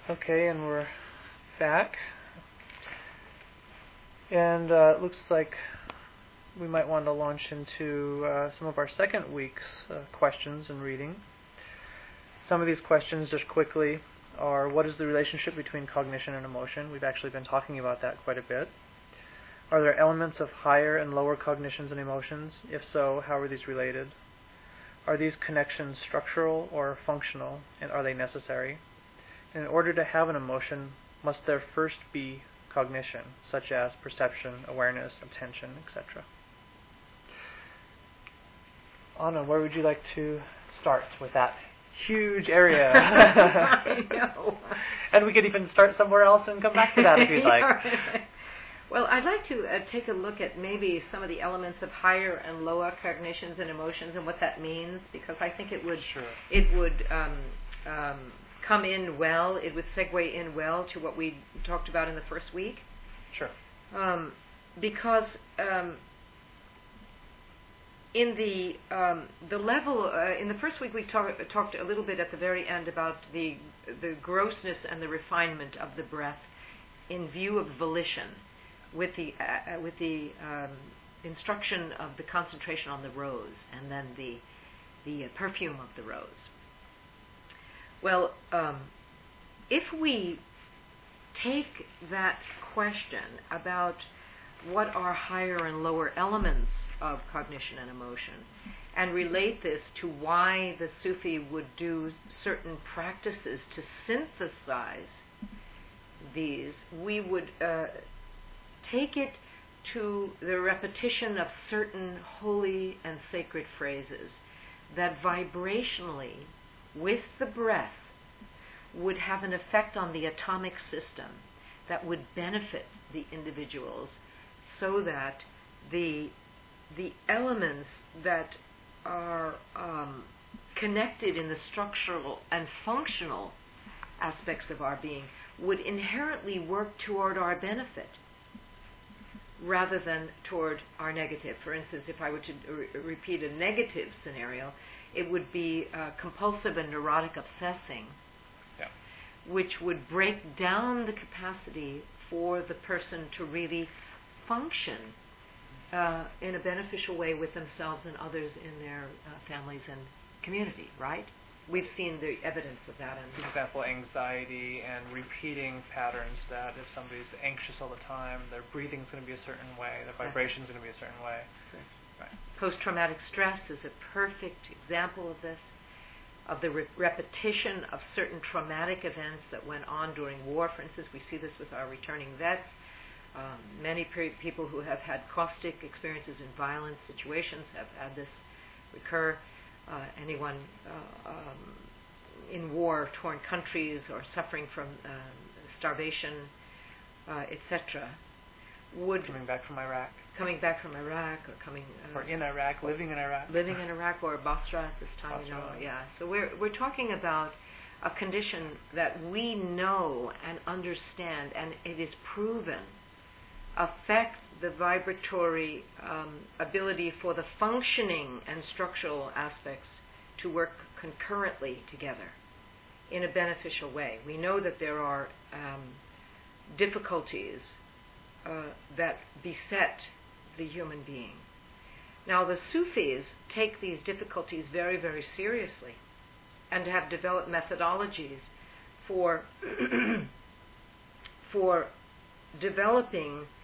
Okay, and we're back. And it looks like we might want to launch into some of our second week's questions and reading. Some of these questions, just quickly, are what is the relationship between cognition and emotion? We've actually been talking about that quite a bit. Are there elements of higher and lower cognitions and emotions? If so, how are these related? Are these connections structural or functional, and are they necessary? In order to have an emotion, must there first be cognition, such as perception, awareness, attention, etc.? Anna, where would you like to start with that huge area? I know. And we could even start somewhere else and come back to that if you'd like. Well, I'd like to take a look at maybe some of the elements of higher and lower cognitions and emotions and what that means, because I think it would come in well. It would segue in well to what we talked about in the first week. Sure. Because in the level in the first week we talked a little bit at the very end about the grossness and the refinement of the breath in view of volition, with the instruction of the concentration on the rose and then the perfume of the rose. Well, if we take that question about what are higher and lower elements of cognition and emotion and relate this to why the Sufi would do certain practices to synthesize these, we would take it to the repetition of certain holy and sacred phrases that vibrationally, with the breath, would have an effect on the atomic system that would benefit the individuals, so that the elements that are connected in the structural and functional aspects of our being would inherently work toward our benefit rather than toward our negative. For instance, if I were to repeat a negative scenario, it would be compulsive and neurotic obsessing, which would break down the capacity for the person to really function in a beneficial way with themselves and others in their families and community, right? We've seen the evidence of that. For example, anxiety and repeating patterns that if somebody's anxious all the time, their breathing's going to be a certain way, their vibration's going to be a certain way. Right. Post-traumatic stress is a perfect example of this, of the repetition of certain traumatic events that went on during war. For instance, we see this with our returning vets. Many people who have had caustic experiences in violent situations have had this recur. Anyone in war-torn countries or suffering from starvation, etc., would coming back from Iraq, or in Iraq, living in Iraq, or Basra at this time. So we're talking about a condition that we know and understand, and it is proven affect the vibratory ability for the functioning and structural aspects to work concurrently together in a beneficial way. We know that there are difficulties that beset the human being. Now, the Sufis take these difficulties very, very seriously and have developed methodologies for developing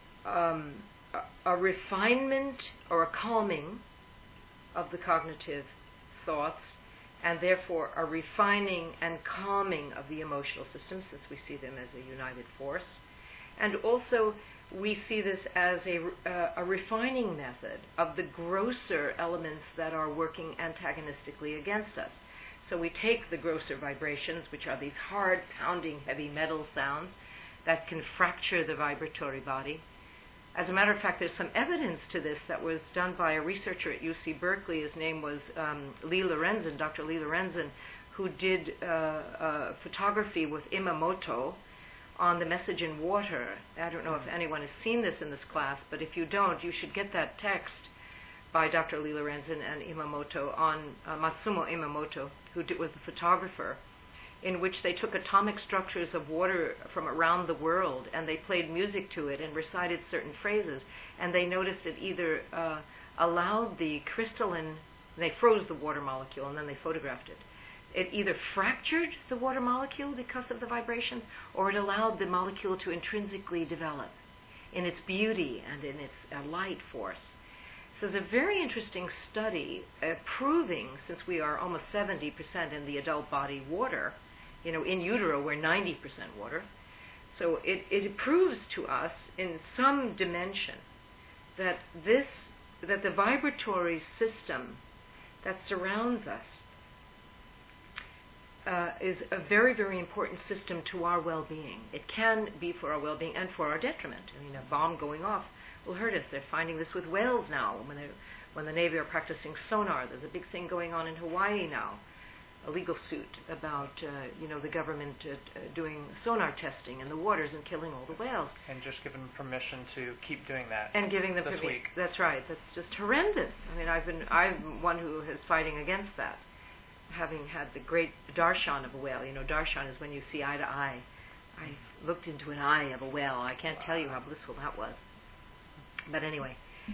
a refinement or a calming of the cognitive thoughts, and therefore a refining and calming of the emotional system, since we see them as a united force. And also we see this as a refining method of the grosser elements that are working antagonistically against us. So we take the grosser vibrations, which are these hard, pounding, heavy metal sounds that can fracture the vibratory body. As a matter of fact, there's some evidence to this that was done by a researcher at UC Berkeley. His name was Lee Lorenzen, Dr. Lee Lorenzen, who did photography with Imamoto on the message in water. I don't know if anyone has seen this in this class, but if you don't, you should get that text by Dr. Lee Lorenzen and Imamoto on Matsumo Imamoto, who was the photographer. in which they took atomic structures of water from around the world and they played music to it and recited certain phrases, and they noticed it either allowed the crystalline, they froze the water molecule and then they photographed it. It either fractured the water molecule because of the vibration, or it allowed the molecule to intrinsically develop in its beauty and in its light force. So it's a very interesting study proving, since we are almost 70% in the adult body water, in utero we're 90% water, so it proves to us in some dimension that the vibratory system that surrounds us is a very, very important system to our well-being. It can be for our well-being and for our detriment. A bomb going off will hurt us. They're finding this with whales now. When the Navy are practicing sonar, there's a big thing going on in Hawaii now, a legal suit about the government doing sonar testing in the waters and killing all the whales. And just giving them permission to keep doing that. And giving them this week. That's right. That's just horrendous. I'm one who is fighting against that, having had the great darshan of a whale. Darshan is when you see eye to eye. I looked into an eye of a whale. I can't tell you how blissful that was. But anyway,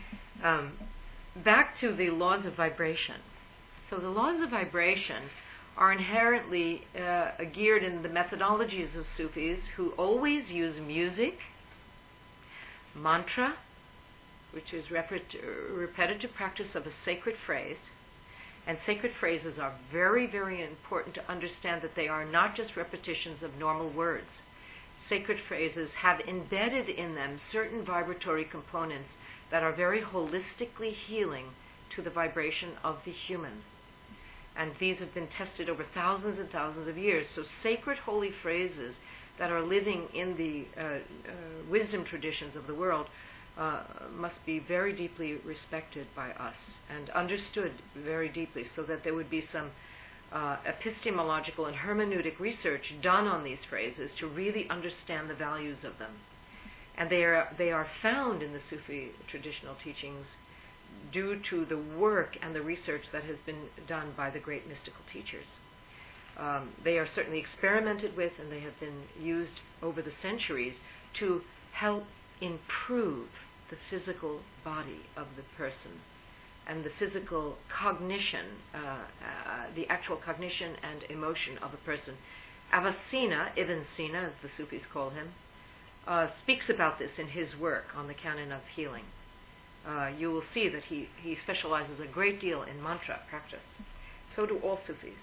back to the laws of vibration. So the laws of vibration are inherently geared in the methodologies of Sufis, who always use music, mantra, which is repetitive practice of a sacred phrase. And sacred phrases are very, very important to understand that they are not just repetitions of normal words. Sacred phrases have embedded in them certain vibratory components that are very holistically healing to the vibration of the human. And these have been tested over thousands and thousands of years. So sacred holy phrases that are living in the wisdom traditions of the world must be very deeply respected by us and understood very deeply, so that there would be some epistemological and hermeneutic research done on these phrases to really understand the values of them. And they are found in the Sufi traditional teachings due to the work and the research that has been done by the great mystical teachers. They are certainly experimented with, and they have been used over the centuries to help improve the physical body of the person and the physical cognition, the actual cognition and emotion of a person. Avicenna, Ibn Sina, as the Sufis call him, speaks about this in his work on the canon of healing. You will see that he specializes a great deal in mantra practice. So do all Sufis.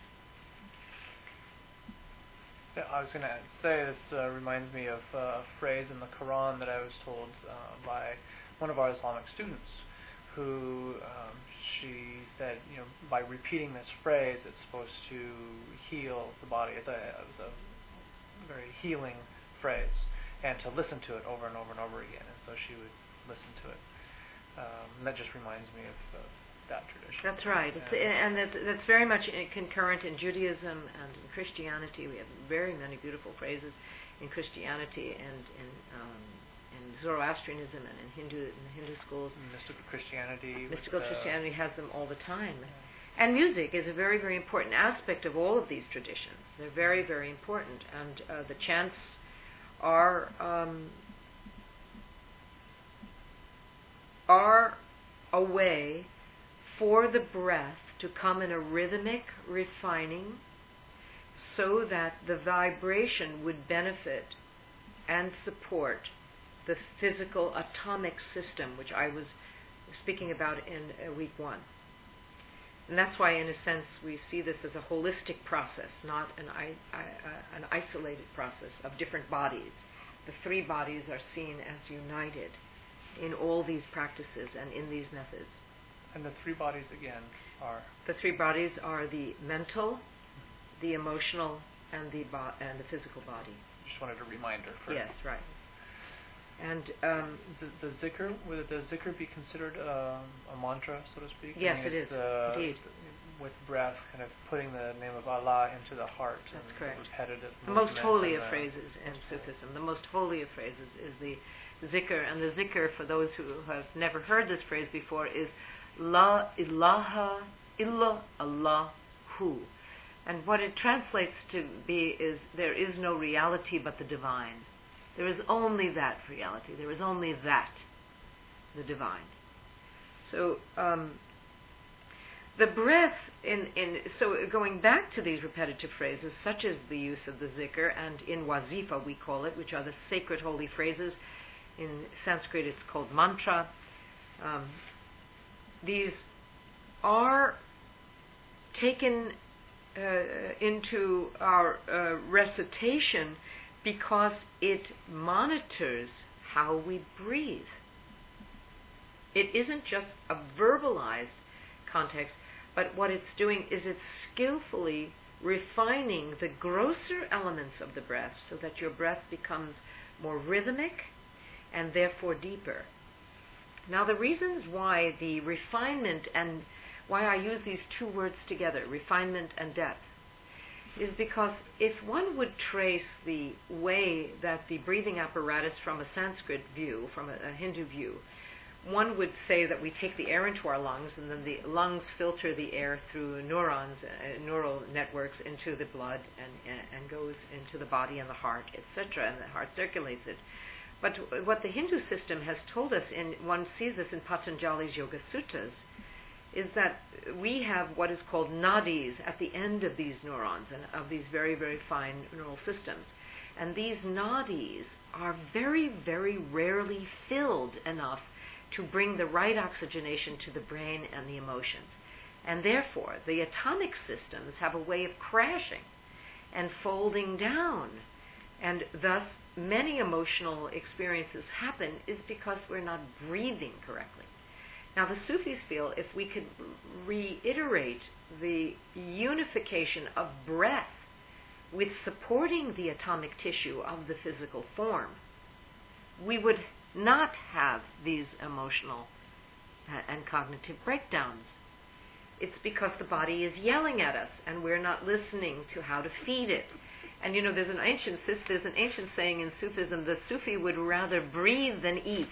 Yeah, I was going to say, this reminds me of a phrase in the Quran that I was told by one of our Islamic students, who she said, by repeating this phrase, it's supposed to heal the body. It was a very healing phrase, and to listen to it over and over and over again. And so she would listen to it. And that just reminds me of that tradition. That's right. That's very much concurrent in Judaism and in Christianity. We have very many beautiful phrases in Christianity and in Zoroastrianism and in the Hindu schools. Mystical Christianity. Mystical Christianity has them all the time. Yeah. And music is a very, very important aspect of all of these traditions. They're very, very important. And the chants are a way for the breath to come in a rhythmic refining, so that the vibration would benefit and support the physical atomic system, which I was speaking about in week 1. And that's why, in a sense, we see this as a holistic process, not an isolated process of different bodies. The 3 bodies are seen as united in all these practices and in these methods. And the 3 bodies, again, are? The 3 bodies are the mental, the emotional, and the physical body. Just wanted a reminder. Yes, right. And the zikr, would the zikr be considered a mantra, so to speak? Yes, it is, indeed. With breath, kind of putting the name of Allah into the heart. That's correct. Repetitive. The most holy of phrases in Sufism. The most holy of phrases is the zikr. And the zikr, for those who have never heard this phrase before, is La ilaha illa Allahu. And what it translates to be is, there is no reality but the divine. There is only that reality. There is only that, the divine. So the breath, so going back to these repetitive phrases, such as the use of the zikr, and in wazifa we call it, which are the sacred holy phrases. In Sanskrit it's called mantra. These are taken into our recitation because it monitors how we breathe. It isn't just a verbalized context, but what it's doing is it's skillfully refining the grosser elements of the breath so that your breath becomes more rhythmic and therefore deeper. Now, the reasons why the refinement, and why I use these two words together, refinement and depth, is because if one would trace the way that the breathing apparatus from a Sanskrit view, from a Hindu view, one would say that we take the air into our lungs, and then the lungs filter the air through neurons, neural networks into the blood, and goes into the body and the heart, etc., and the heart circulates it. But what the Hindu system has told us, and one sees this in Patanjali's Yoga Sutras, is that we have what is called nadis at the end of these neurons and of these very, very fine neural systems. And these nadis are very, very rarely filled enough to bring the right oxygenation to the brain and the emotions. And therefore, the atomic systems have a way of crashing and folding down. And thus, many emotional experiences happen is because we're not breathing correctly. Now, the Sufis feel if we could reiterate the unification of breath with supporting the atomic tissue of the physical form, we would not have these emotional and cognitive breakdowns. It's because the body is yelling at us and we're not listening to how to feed it. And there's an ancient saying in Sufism, the Sufi would rather breathe than eat.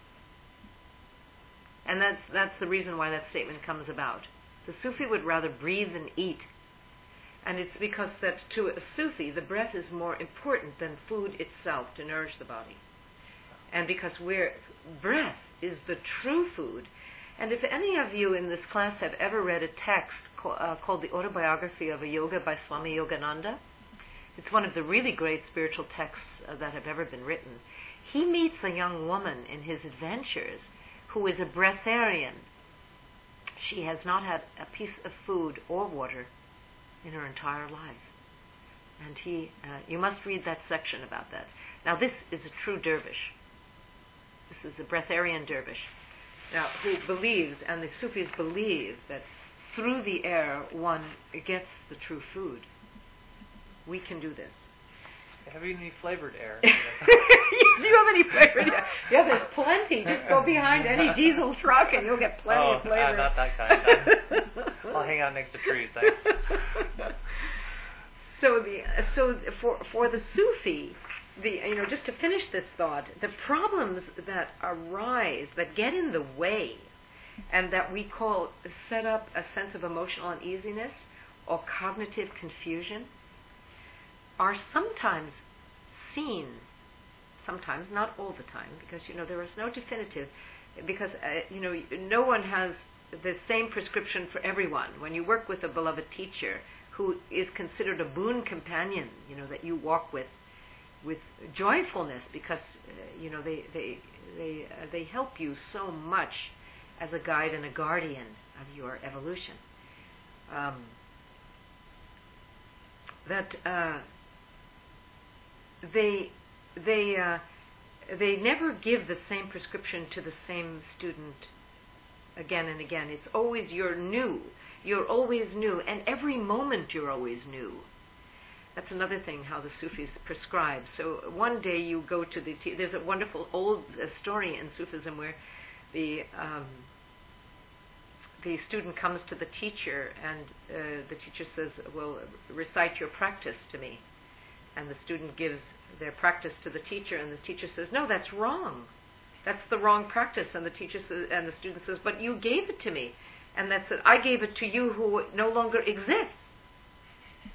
And that's the reason why that statement comes about. The Sufi would rather breathe than eat. And it's because that to a Sufi, the breath is more important than food itself to nourish the body. And because breath is the true food. And if any of you in this class have ever read a text called The Autobiography of a Yoga by Swami Yogananda, it's one of the really great spiritual texts that have ever been written. He meets a young woman in his adventures who is a breatharian. She has not had a piece of food or water in her entire life. And you must read that section about that. Now, this is a true dervish. This is a breatharian dervish. Now, who believes, and the Sufis believe, that through the air one gets the true food. We can do this. Have you any flavored air? Do you have any flavored air? Yeah, there's plenty. Just go behind any diesel truck and you'll get plenty of flavor. Not that kind. I'll hang out next to trees, thanks. So for the Sufi, just to finish this thought, the problems that arise, that get in the way, and that we set up a sense of emotional uneasiness or cognitive confusion, are sometimes seen, sometimes, not all the time, because, there is no definitive, because, no one has the same prescription for everyone. When you work with a beloved teacher who is considered a boon companion, that you walk with joyfulness, because, they help you so much as a guide and a guardian of your evolution. They never give the same prescription to the same student again and again. It's always you're new. You're always new, and every moment you're always new. That's another thing how the Sufis prescribe. So one day you go to there's a wonderful old story in Sufism where the student comes to the teacher, and the teacher says, well, recite your practice to me. And the student gives their practice to the teacher, and the teacher says, no, that's wrong. That's the wrong practice. And the student says, but you gave it to me. And that's it. I gave it to you who no longer exists.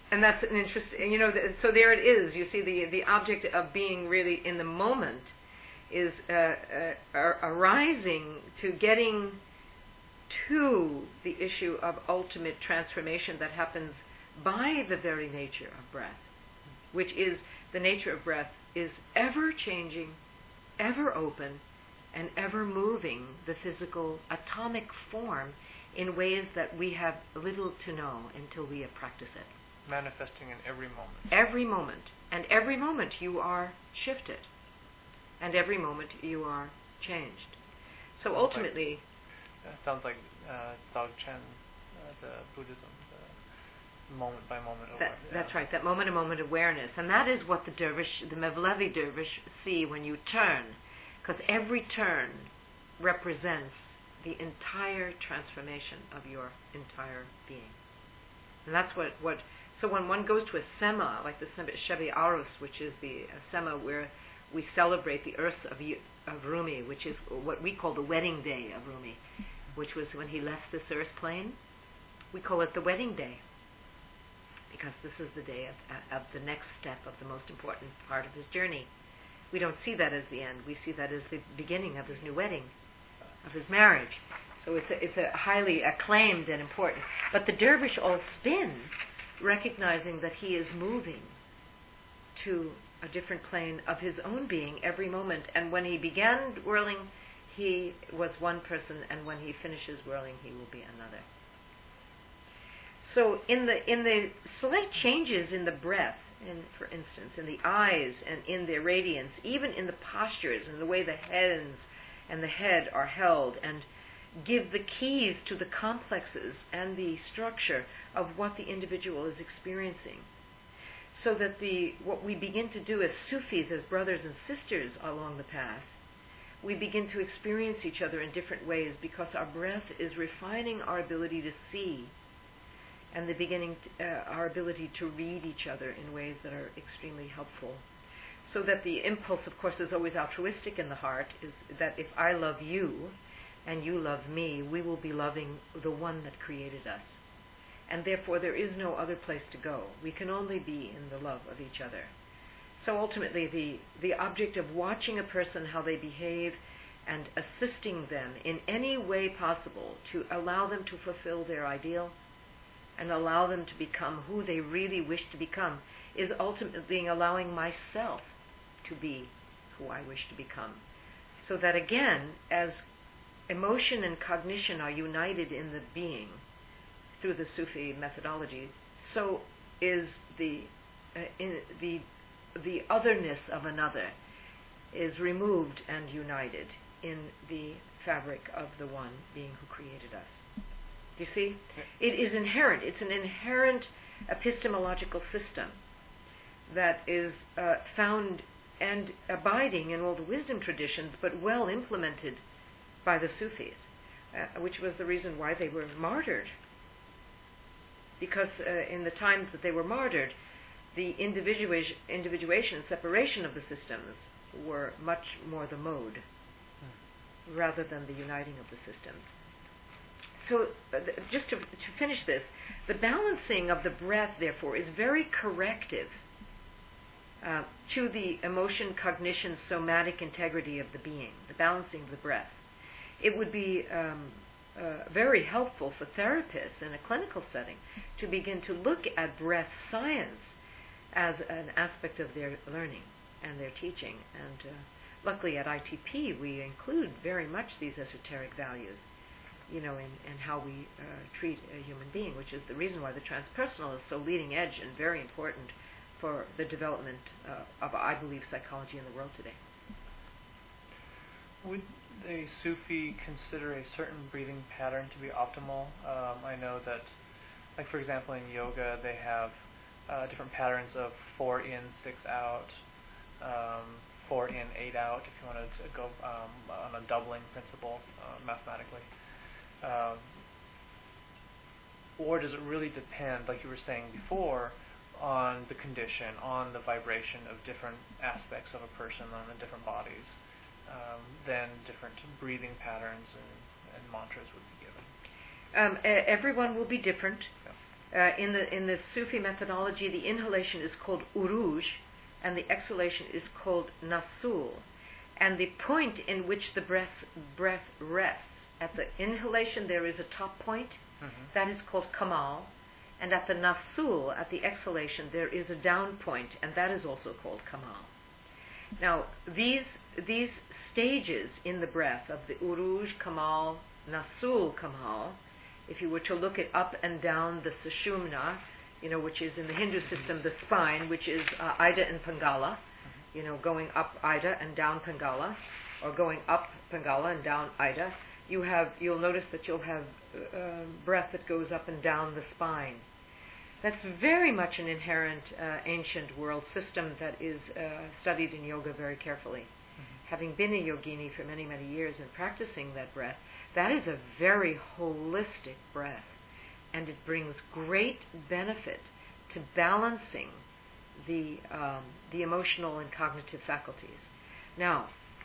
And that's an interesting, so there it is. You see, the object of being really in the moment is arising to getting to the issue of ultimate transformation that happens by the very nature of breath, which is the nature of breath is ever changing, ever open, and ever moving the physical atomic form in ways that we have little to know until we practice it. Manifesting in every moment. Every moment. And every moment you are shifted. And every moment you are changed. So ultimately... sounds like Dzogchen, the Buddhism, the moment by moment awareness. That's right, that moment awareness. And that is what the Mevlevi dervish see when you turn. Because every turn represents the entire transformation of your entire being. And that's what so when one goes to a sema, like the Shebi Arus, which is the sema where we celebrate the Urs of Rumi, which is what we call the wedding day of Rumi, which was when he left this earth plane, we call it the wedding day. Because this is the day of the next step of the most important part of his journey. We don't see that as the end. We see that as the beginning of his new wedding, of his marriage. So it's a highly acclaimed and important. But the dervish all spin, recognizing that he is moving to a different plane of his own being every moment. And when he began whirling, he was one person, and when he finishes whirling, he will be another. So in the slight changes in the breath, for instance, in the eyes and in their radiance, even in the postures and the way the hands and the head are held, and give the keys to the complexes and the structure of what the individual is experiencing. So that what we begin to do as Sufis, as brothers and sisters along the path, we begin to experience each other in different ways because our breath is refining our ability to see and our ability to read each other in ways that are extremely helpful. So that the impulse, of course, is always altruistic in the heart, is that if I love you and you love me, we will be loving the one that created us. And therefore there is no other place to go. We can only be in the love of each other. So ultimately the object of watching a person, how they behave, and assisting them in any way possible to allow them to fulfill their ideal and allow them to become who they really wish to become, is ultimately allowing myself to be who I wish to become. So that again, as emotion and cognition are united in the being through the Sufi methodology, so is the otherness of another is removed and united in the fabric of the one being who created us. You see? It is inherent. It's an inherent epistemological system that is found and abiding in all the wisdom traditions, but well implemented by the Sufis, which was the reason why they were martyred. Because in the times that they were martyred, the individuation and separation of the systems were much more the mode rather than the uniting of the systems. So just to finish this, the balancing of the breath, therefore, is very corrective to the emotion, cognition, somatic integrity of the being, the balancing of the breath. It would be very helpful for therapists in a clinical setting to begin to look at breath science as an aspect of their learning and their teaching. And luckily at ITP we include very much these esoteric values, in how we treat a human being, which is the reason why the transpersonal is so leading edge and very important for the development of, I believe, psychology in the world today. Would a Sufi consider a certain breathing pattern to be optimal? I know that, like for example, in yoga, they have different patterns of 4 in, 6 out, 4 in, 8 out, if you want to go on a doubling principle mathematically. Or does it really depend, like you were saying before, on the condition, on the vibration of different aspects of a person, on the different bodies? Then different breathing patterns and mantras would be given. Everyone will be different. In the Sufi methodology, the inhalation is called uruj, and the exhalation is called nasul. And the point in which the breath rests, at the inhalation there is a top point, that is called kamal, and at the nasul, at the exhalation, there is a down point, and that is also called kamal. Now, these stages in the breath of the uruj, kamal, nasul, kamal, if you were to look at up and down the sushumna, which is in the Hindu system the spine, which is Ida and Pingala, going up Ida and down Pingala, or going up Pingala and down Ida, you'll notice that you'll have breath that goes up and down the spine. That's very much an inherent ancient world system that is studied in yoga very carefully. Having been a yogini for many, many years and practicing that breath, that is a very holistic breath, and it brings great benefit to balancing the emotional and cognitive faculties. Now,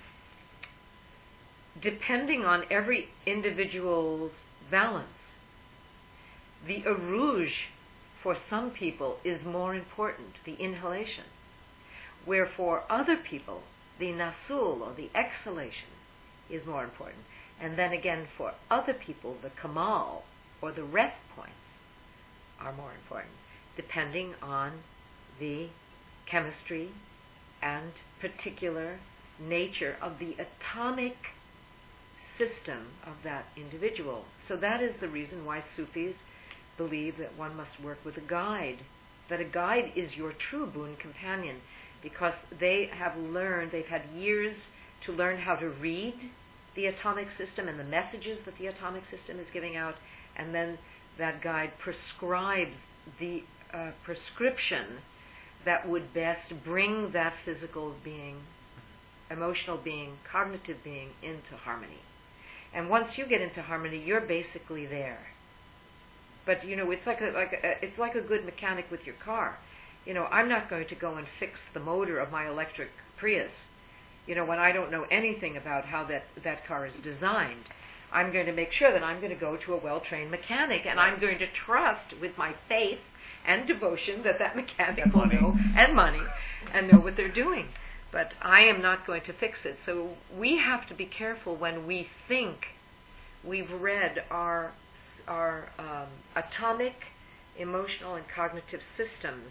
depending on every individual's balance, the uruj for some people is more important, the inhalation, where for other people the nasul, or the exhalation, is more important. And then again, for other people, the kamal, or the rest points, are more important, depending on the chemistry and particular nature of the atomic system of that individual. So that is the reason why Sufis believe that one must work with a guide, that a guide is your true boon companion, because they've had years to learn how to read the atomic system and the messages that the atomic system is giving out, and then that guide prescribes the prescription that would best bring that physical being, emotional being, cognitive being into harmony. And once you get into harmony, you're basically there. But it's like a good mechanic with your car. I'm not going to go and fix the motor of my electric Prius, when I don't know anything about how that car is designed. I'm going to make sure that I'm going to go to a well-trained mechanic, and I'm going to trust with my faith and devotion that mechanic will know, and money, and know what they're doing. But I am not going to fix it. So we have to be careful when we think we've read our atomic, emotional, and cognitive systems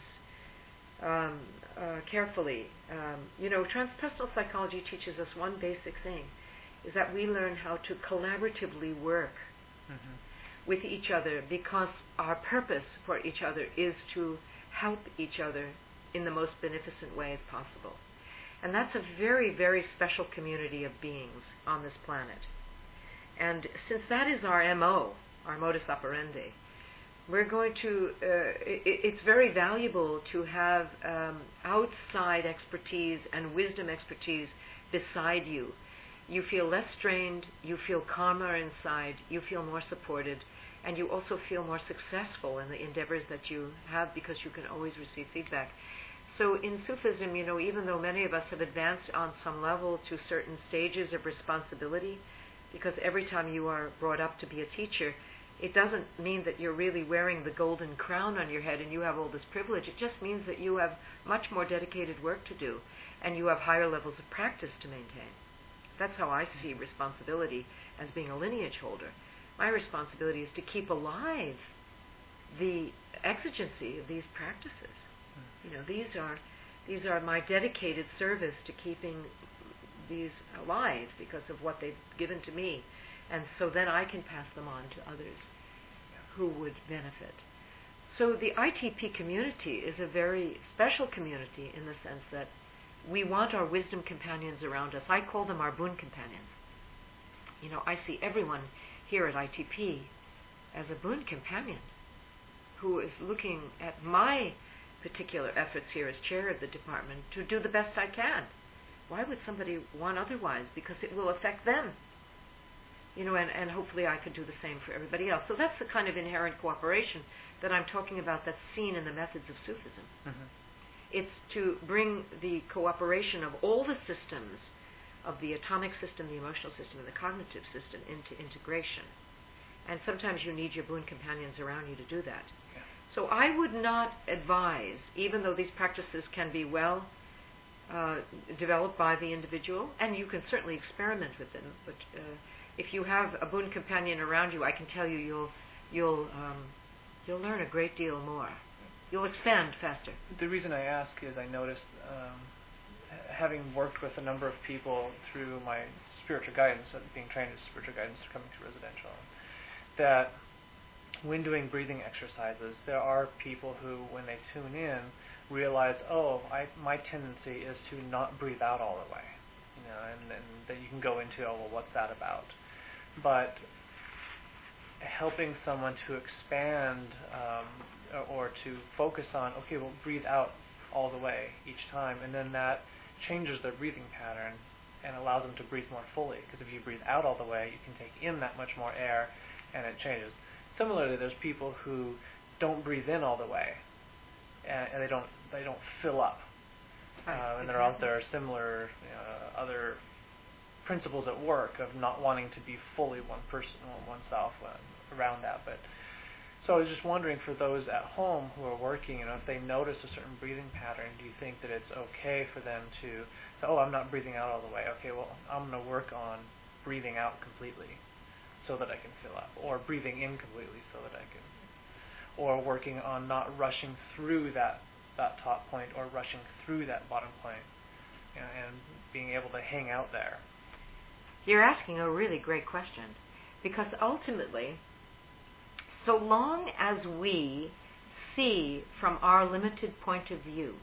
carefully. Transpersonal psychology teaches us one basic thing, is that we learn how to collaboratively work with each other, because our purpose for each other is to help each other in the most beneficent way as possible. And that's a very, very special community of beings on this planet. And since that is our MO, our modus operandi, we're going to, it's very valuable to have outside expertise and wisdom expertise beside you. You feel less strained, you feel calmer inside, you feel more supported, and you also feel more successful in the endeavors that you have, because you can always receive feedback. So in Sufism, even though many of us have advanced on some level to certain stages of responsibility, because every time you are brought up to be a teacher, it doesn't mean that you're really wearing the golden crown on your head and you have all this privilege. It just means that you have much more dedicated work to do, and you have higher levels of practice to maintain. That's how I see responsibility as being a lineage holder. My responsibility is to keep alive the exigency of these practices. These are my dedicated service to keeping these alive because of what they've given to me, and so then I can pass them on to others who would benefit. So the ITP community is a very special community in the sense that we want our wisdom companions around us. I call them our boon companions. I see everyone here at ITP as a boon companion who is looking at my particular efforts here as chair of the department to do the best I can. Why would somebody want otherwise? Because it will affect them. And hopefully I could do the same for everybody else. So that's the kind of inherent cooperation that I'm talking about that's seen in the methods of Sufism. It's to bring the cooperation of all the systems of the atomic system, the emotional system, and the cognitive system into integration. And sometimes you need your boon companions around you to do that. So I would not advise, even though these practices can be well developed by the individual, and you can certainly experiment with them, but if you have a boon companion around you, I can tell you you'll learn a great deal more. You'll expand faster. The reason I ask is I noticed, having worked with a number of people through my spiritual guidance, being trained as spiritual guidance coming to residential, that when doing breathing exercises, there are people who, when they tune in, realize, my tendency is to not breathe out all the way, and that you can go into, what's that about? But helping someone to expand or to focus on, breathe out all the way each time, and then that changes their breathing pattern and allows them to breathe more fully. Because if you breathe out all the way, you can take in that much more air, and it changes. Similarly, there's people who don't breathe in all the way, and they don't fill up. And there are similar other principles at work of not wanting to be fully one person, oneself around that. But so I was just wondering, for those at home who are working, if they notice a certain breathing pattern, do you think that it's okay for them to say, I'm not breathing out all the way. Okay, well, I'm going to work on breathing out completely so that I can fill up, or breathing in completely so that I can, or working on not rushing through that top point or rushing through that bottom point, and being able to hang out there. You're asking a really great question, because ultimately, so long as we see from our limited point of view,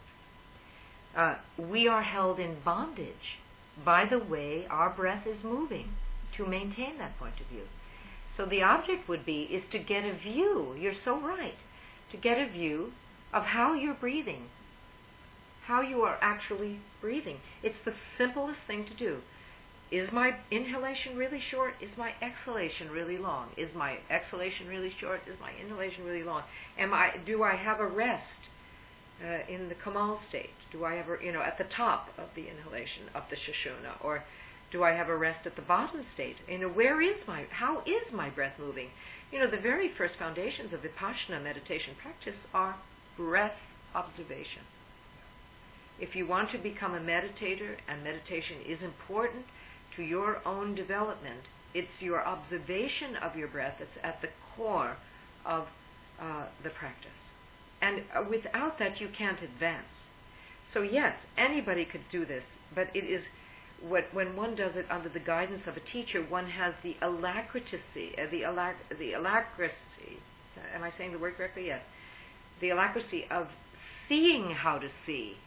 we are held in bondage by the way our breath is moving to maintain that point of view. So the object would be is to get a view, you're so right, to get a view of how you're breathing, how you are actually breathing. It's the simplest thing to do. Is my inhalation really short? Is my exhalation really long? Is my exhalation really short? Is my inhalation really long? Do I have a rest in the Kamal state? Do I have at the top of the inhalation of the Sushumna, or do I have a rest at the bottom state? How is my breath moving? The very first foundations of Vipassana meditation practice are breath observation. If you want to become a meditator, and meditation is important to your own development, it's your observation of your breath that's at the core of the practice. And without that, you can't advance. So yes, anybody could do this, but it is when one does it under the guidance of a teacher, one has the alacrity. Am I saying the word correctly? Yes. The alacrity of seeing how to see.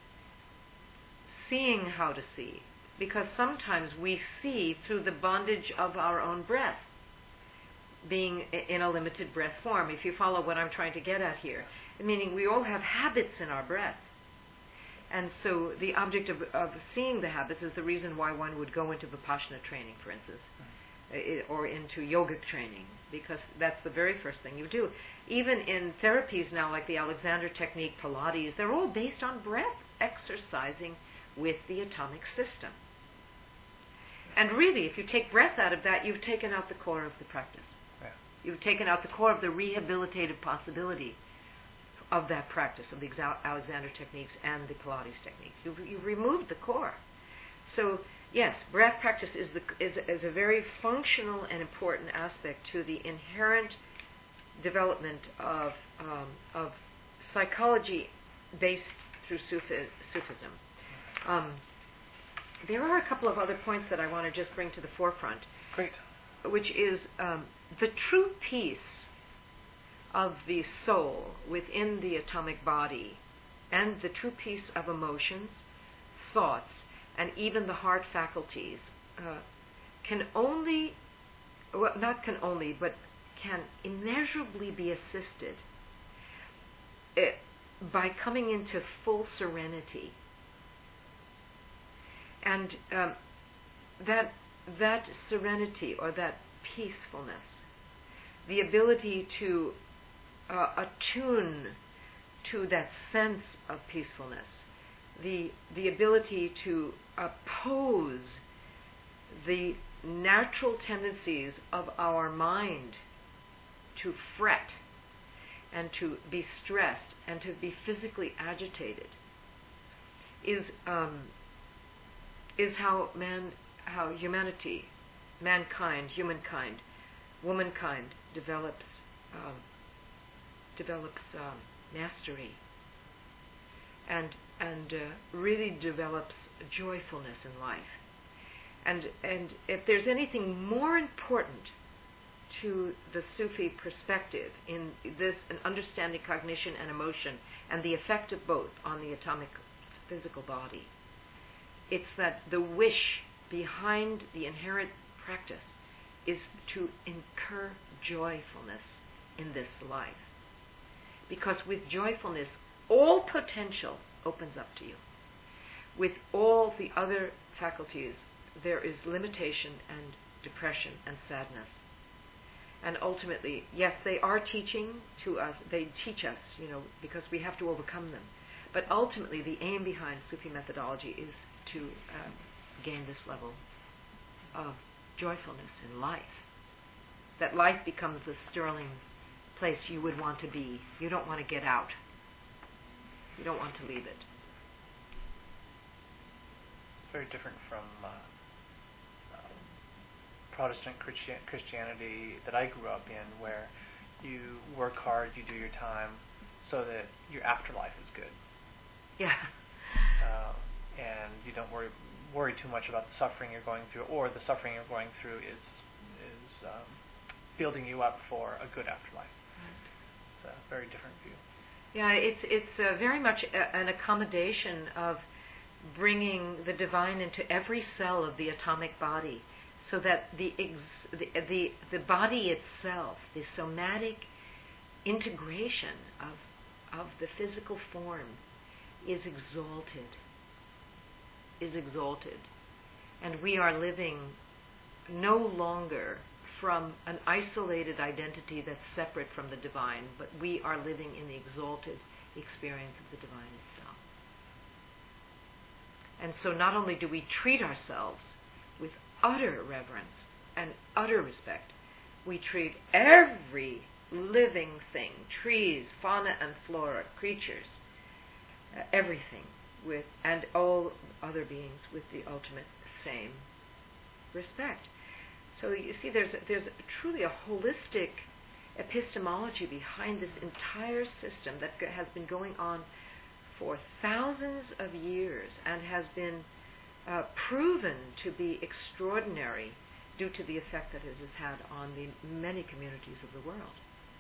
Seeing how to see. Because sometimes we see through the bondage of our own breath, being in a limited breath form, if you follow what I'm trying to get at here. Meaning we all have habits in our breath. And so the object of seeing the habits is the reason why one would go into Vipassana training, for instance, or into yogic training, because that's the very first thing you do. Even in therapies now, like the Alexander Technique, Pilates, they're all based on breath, exercising with the atomic system. And really, if you take breath out of that, you've taken out the core of the practice. Yeah. You've taken out the core of the rehabilitative possibility of that practice, of the Alexander techniques and the Pilates technique. You've removed the core. So, yes, breath practice is a very functional and important aspect to the inherent development of psychology based through Sufism. There are a couple of other points that I want to just bring to the forefront. Great. Which is the true peace of the soul within the atomic body, and the true peace of emotions, thoughts, and even the heart faculties can immeasurably be assisted by coming into full serenity. And that serenity, or that peacefulness, the ability to attune to that sense of peacefulness, the ability to oppose the natural tendencies of our mind to fret and to be stressed and to be physically agitated is how humanity, mankind, humankind, womankind develops mastery and really develops joyfulness in life. And if there's anything more important to the Sufi perspective in this, an understanding cognition and emotion and the effect of both on the atomic physical body, it's that the wish behind the inherent practice is to incur joyfulness in this life. Because with joyfulness, all potential opens up to you. With all the other faculties, there is limitation and depression and sadness. And ultimately, yes, they are teaching to us, they teach us, because we have to overcome them. But ultimately, the aim behind Sufi methodology is to gain this level of joyfulness in life. That life becomes a sterling place you would want to be. You don't want to get out. You don't want to leave it. Very different from Protestant Christianity that I grew up in, where you work hard, you do your time, so that your afterlife is good. Yeah. And you don't worry too much about the suffering you're going through, or the suffering you're going through is building you up for a good afterlife. It's a very different view. Yeah, it's very much an accommodation of bringing the divine into every cell of the atomic body, so that the body itself, the somatic integration of the physical form, is exalted. And we are living no longer from an isolated identity that's separate from the divine, but we are living in the exalted experience of the divine itself. And so not only do we treat ourselves with utter reverence and utter respect, we treat every living thing, trees, fauna and flora, creatures, everything, and all other beings with the ultimate same respect. So you see, there's truly a holistic epistemology behind this entire system that has been going on for thousands of years and has been proven to be extraordinary due to the effect that it has had on the many communities of the world.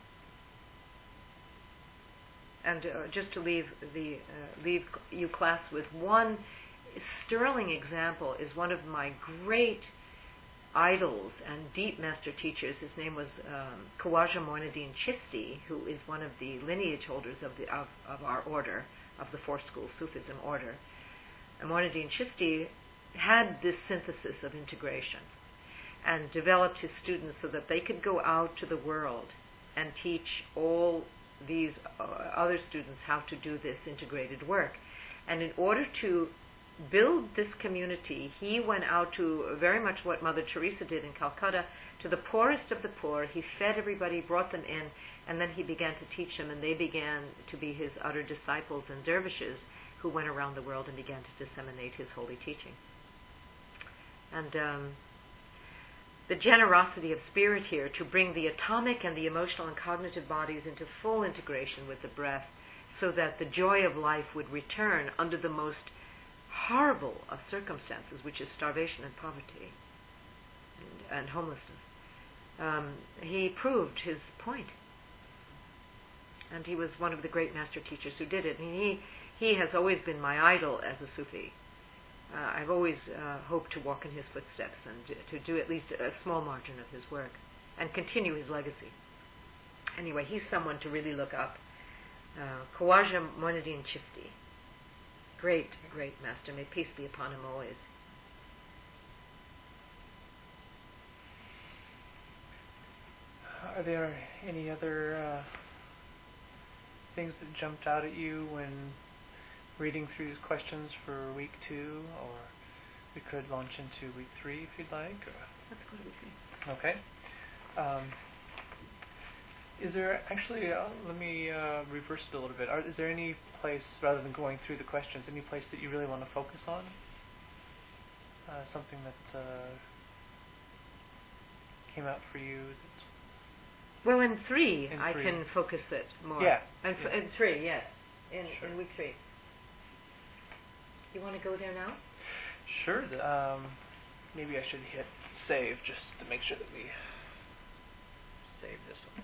And just to leave you class with one sterling example is one of my great idols and deep master teachers. His name was Khawaja Moinuddin Chishti, who is one of the lineage holders of our order, of the Four School Sufism order. And Moinuddin Chishti had this synthesis of integration and developed his students so that they could go out to the world and teach all these other students how to do this integrated work. And in order to build this community, he went out to very much what Mother Teresa did in Calcutta, to the poorest of the poor. He fed everybody, brought them in, and then he began to teach them, and they began to be his utter disciples and dervishes who went around the world and began to disseminate his holy teaching. And the generosity of spirit here to bring the atomic and the emotional and cognitive bodies into full integration with the breath, so that the joy of life would return under the most horrible of circumstances, which is starvation and poverty and homelessness. He proved his point. And he was one of the great master teachers who did it. And he has always been my idol as a Sufi. I've always hoped to walk in his footsteps and to do at least a small margin of his work and continue his legacy. Anyway, he's someone to really look up. Khawaja Moinuddin Chishti. Great, great master. May peace be upon him always. Are there any other things that jumped out at you when reading through these questions for week 2, or we could launch into week 3 if you'd like? Let's go to week 3. Okay. Is there actually, let me reverse it a little bit. Is there any place, rather than going through the questions, any place that you really want to focus on? Something that came out for you? Well, in 3, I can focus it more. Yeah. In 3, yes. Sure. In week 3. You want to go there now? Sure. Maybe I should hit save just to make sure that we save this one.